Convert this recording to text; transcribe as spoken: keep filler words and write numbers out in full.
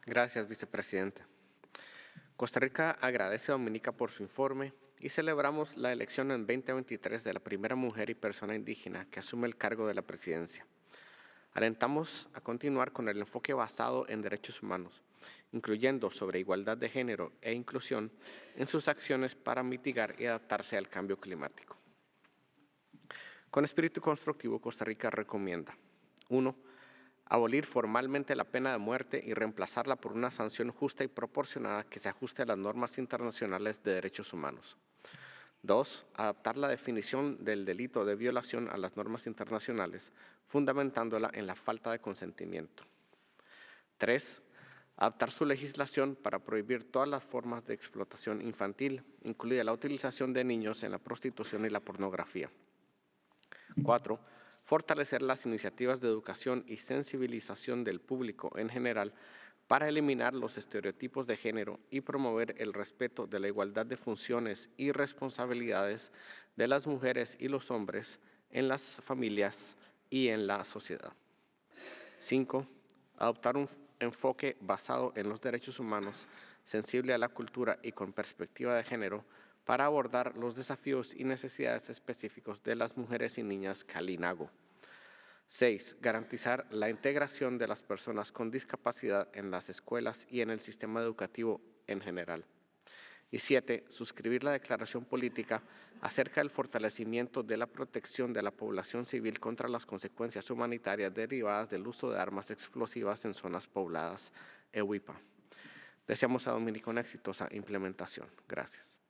Gracias, vicepresidente. Costa Rica agradece a Dominica por su informe y celebramos la elección en veinte veintitrés de la primera mujer y persona indígena que asume el cargo de la presidencia. Alentamos a continuar con el enfoque basado en derechos humanos, incluyendo sobre igualdad de género e inclusión en sus acciones para mitigar y adaptarse al cambio climático. Con espíritu constructivo, Costa Rica recomienda: uno. Abolir formalmente la pena de muerte y reemplazarla por una sanción justa y proporcionada que se ajuste a las normas internacionales de derechos humanos. Dos. Adaptar la definición del delito de violación a las normas internacionales, fundamentándola en la falta de consentimiento. Tres. Adaptar su legislación para prohibir todas las formas de explotación infantil, incluida la utilización de niños en la prostitución y la pornografía. Cuatro. Fortalecer las iniciativas de educación y sensibilización del público en general para eliminar los estereotipos de género y promover el respeto de la igualdad de funciones y responsabilidades de las mujeres y los hombres en las familias y en la sociedad. Cinco. Adoptar un enfoque basado en los derechos humanos, sensible a la cultura y con perspectiva de género, para abordar los desafíos y necesidades específicos de las mujeres y niñas Kalinago. Seis. Garantizar la integración de las personas con discapacidad en las escuelas y en el sistema educativo en general. Y siete. Suscribir la declaración política acerca del fortalecimiento de la protección de la población civil contra las consecuencias humanitarias derivadas del uso de armas explosivas en zonas pobladas, E W I P A. Deseamos a Dominica una exitosa implementación. Gracias.